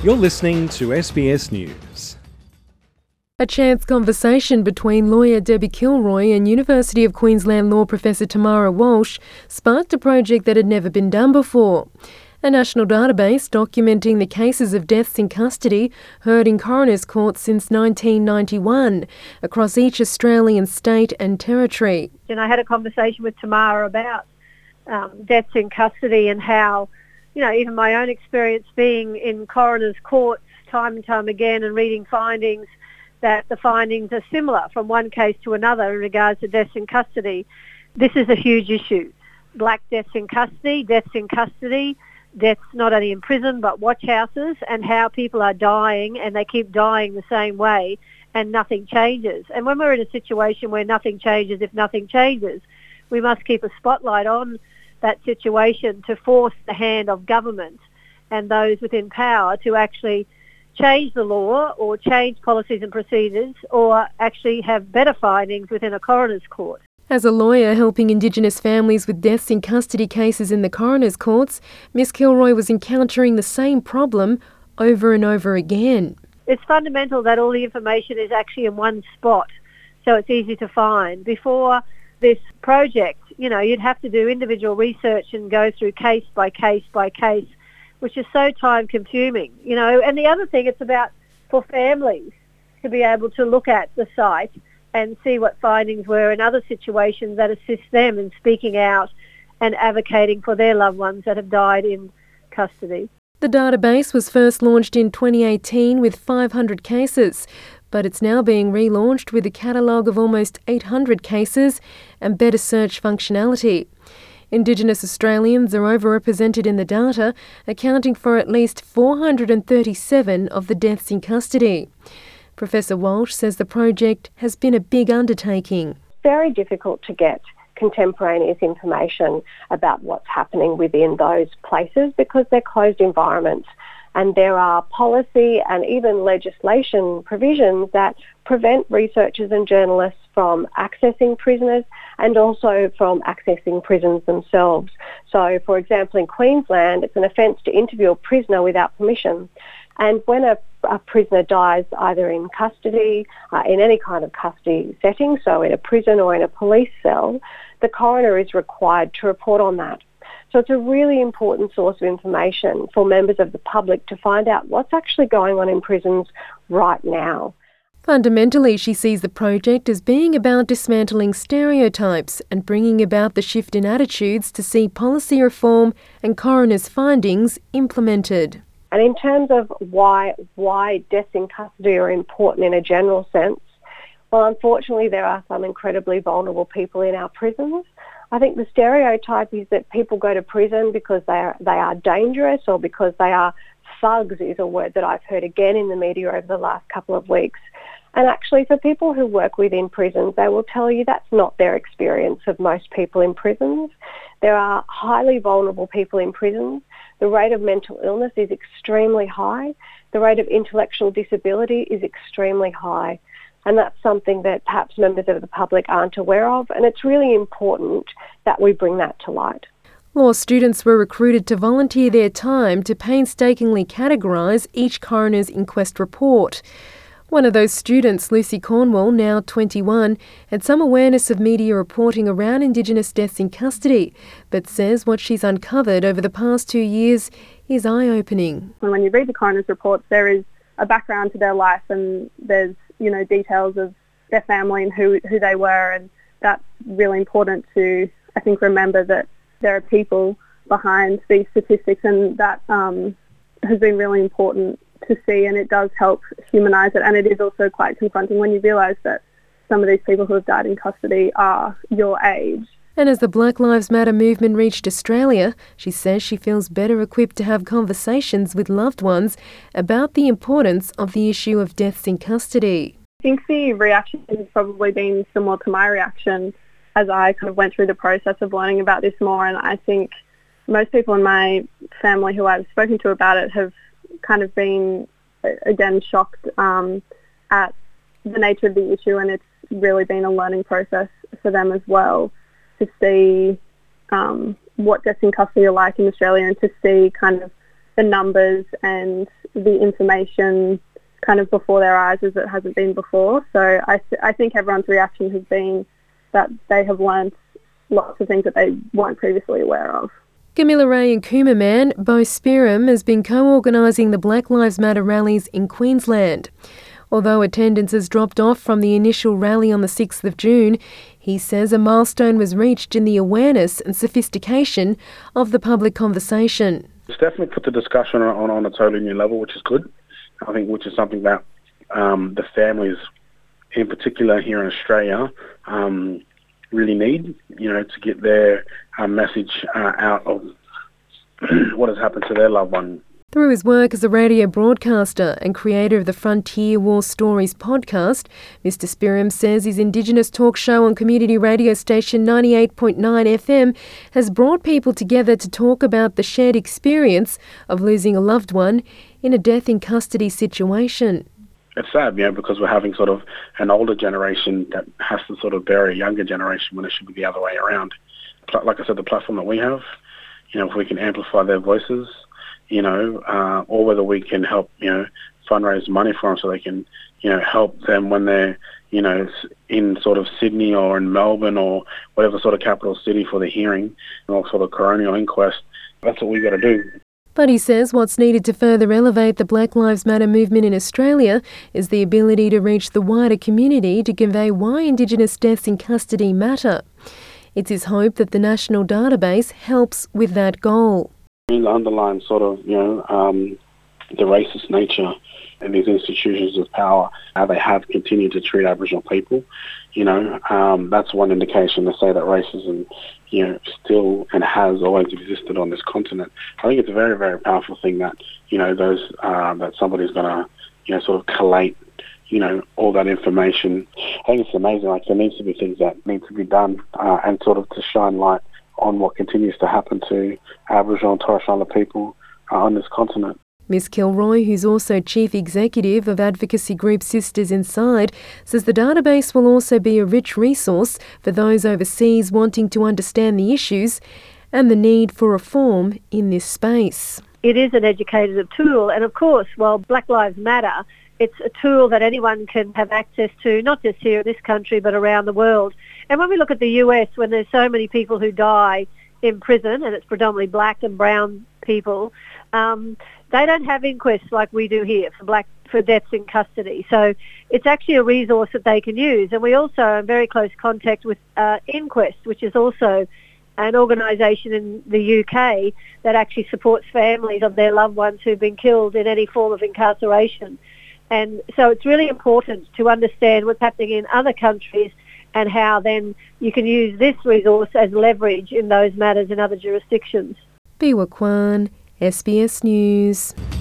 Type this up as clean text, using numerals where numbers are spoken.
You're listening to SBS News. A chance conversation between lawyer Debbie Kilroy and University of Queensland law professor Tamara Walsh sparked a project that had never been done before. A national database documenting the cases of deaths in custody heard in coroner's courts since 1991 across each Australian state and territory. And I had a conversation with Tamara about deaths in custody and how, even my own experience being in coroner's courts time and time again and reading findings, that the findings are similar from one case to another in regards to deaths in custody. This is a huge issue. Black deaths in custody, deaths not only in prison but watch houses, and how people are dying and they keep dying the same way and nothing changes. And when we're in a situation where nothing changes, if nothing changes, we must keep a spotlight on that situation to force the hand of government and those within power to actually change the law or change policies and procedures or actually have better findings within a coroner's court. As a lawyer helping Indigenous families with deaths in custody cases in the coroner's courts, Ms Kilroy was encountering the same problem over and over again. It's fundamental that all the information is actually in one spot, so it's easy to find. Before this project, you'd have to do individual research and go through case by case by case, which is so time consuming, And the other thing, it's about for families to be able to look at the site and see what findings were in other situations that assist them in speaking out and advocating for their loved ones that have died in custody. The database was first launched in 2018 with 500 cases, but it's now being relaunched with a catalogue of almost 800 cases and better search functionality. Indigenous Australians are overrepresented in the data, accounting for at least 437 of the deaths in custody. Professor Walsh says the project has been a big undertaking. Very difficult to get contemporaneous information about what's happening within those places because they're closed environments, and there are policy and even legislation provisions that prevent researchers and journalists from accessing prisoners and also from accessing prisons themselves. So, for example, in Queensland, it's an offence to interview a prisoner without permission. And when a prisoner dies either in custody, in any kind of custody setting, so in a prison or in a police cell, the coroner is required to report on that. So it's a really important source of information for members of the public to find out what's actually going on in prisons right now. Fundamentally, she sees the project as being about dismantling stereotypes and bringing about the shift in attitudes to see policy reform and coroners' findings implemented. And in terms of why deaths in custody are important in a general sense, well, unfortunately, there are some incredibly vulnerable people in our prisons. I think the stereotype is that people go to prison because they are dangerous or because they are thugs, is a word that I've heard again in the media over the last couple of weeks. And actually, for people who work within prisons, they will tell you that's not their experience of most people in prisons. There are highly vulnerable people in prisons. The rate of mental illness is extremely high. The rate of intellectual disability is extremely high. And that's something that perhaps members of the public aren't aware of. And it's really important that we bring that to light. Law students were recruited to volunteer their time to painstakingly categorise each coroner's inquest report. One of those students, Lucy Cornwall, now 21, had some awareness of media reporting around Indigenous deaths in custody, but says what she's uncovered over the past 2 years is eye-opening. When you read the coroner's reports, there is a background to their life and there's, details of their family and who they were, and that's really important to, I think, remember that there are people behind these statistics, and that has been really important to see, and it does help humanise it. And it is also quite confronting when you realise that some of these people who have died in custody are your age. And as the Black Lives Matter movement reached Australia, she says she feels better equipped to have conversations with loved ones about the importance of the issue of deaths in custody. I think the reaction has probably been similar to my reaction as I kind of went through the process of learning about this more, and I think most people in my family who I've spoken to about it have kind of been, again, shocked at the nature of the issue, and it's really been a learning process for them as well to see what deaths in custody are like in Australia, and to see kind of the numbers and the information kind of before their eyes as it hasn't been before. So I think everyone's reaction has been that they have learned lots of things that they weren't previously aware of. Camilla Ray and Cooma man Bo Spearham has been co-organising the Black Lives Matter rallies in Queensland. Although attendance has dropped off from the initial rally on the 6th of June, he says a milestone was reached in the awareness and sophistication of the public conversation. It's definitely put the discussion on a totally new level, which is good. I think which is something that the families, in particular here in Australia, really need, to get their message out of what has happened to their loved one. Through his work as a radio broadcaster and creator of the Frontier War Stories podcast, Mr Spearham says his Indigenous talk show on community radio station 98.9 FM has brought people together to talk about the shared experience of losing a loved one in a death in custody situation. It's sad, because we're having sort of an older generation that has to sort of bury a younger generation when it should be the other way around. Like I said, the platform that we have, if we can amplify their voices, or whether we can help, fundraise money for them so they can, help them when they're, in sort of Sydney or in Melbourne or whatever sort of capital city for the hearing or sort of coronial inquest. That's what we've got to do. But he says what's needed to further elevate the Black Lives Matter movement in Australia is the ability to reach the wider community to convey why Indigenous deaths in custody matter. It's his hope that the national database helps with that goal. The underlying sort of, the racist nature in these institutions of power, how they have continued to treat Aboriginal people, that's one indication to say that racism, still and has always existed on this continent. I think it's a very, very powerful thing that, that somebody's going to, sort of collate, all that information. I think it's amazing. Like, there needs to be things that need to be done and sort of to shine light on what continues to happen to Aboriginal and Torres Strait Islander people on this continent. Ms Kilroy, who's also Chief Executive of advocacy group Sisters Inside, says the database will also be a rich resource for those overseas wanting to understand the issues and the need for reform in this space. It is an educative tool, and of course, while Black Lives Matter, it's a tool that anyone can have access to, not just here in this country, but around the world. And when we look at the US, when there's so many people who die in prison, and it's predominantly black and brown people, they don't have inquests like we do here for deaths in custody. So it's actually a resource that they can use. And we also are in very close contact with Inquest, which is also an organisation in the UK that actually supports families of their loved ones who've been killed in any form of incarceration. And so it's really important to understand what's happening in other countries and how then you can use this resource as leverage in those matters in other jurisdictions. Biwa Kwan, SBS News.